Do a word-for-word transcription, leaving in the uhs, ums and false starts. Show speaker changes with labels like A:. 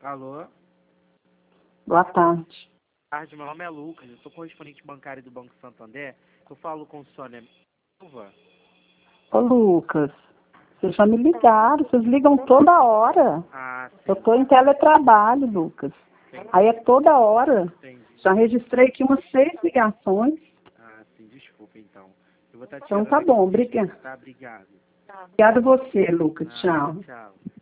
A: Alô?
B: Boa tarde.
A: Boa tarde, meu nome é Lucas, eu sou correspondente bancário do Banco Santander. Eu falo com Sônia Silva.
B: Ô, Lucas, vocês já me ligaram, vocês ligam toda hora.
A: Ah, sim.
B: Eu estou em teletrabalho, Lucas.
A: Entendi.
B: Aí é toda hora.
A: Entendi.
B: Já registrei aqui umas seis ligações.
A: Ah, sim, desculpa então. Eu vou estar
B: Então
A: tirando
B: tá
A: aqui
B: bom,
A: do
B: obrigada.
A: registro, tá? Obrigado.
B: Obrigada a você, Lucas.
A: Nada,
B: Tchau.
A: tchau.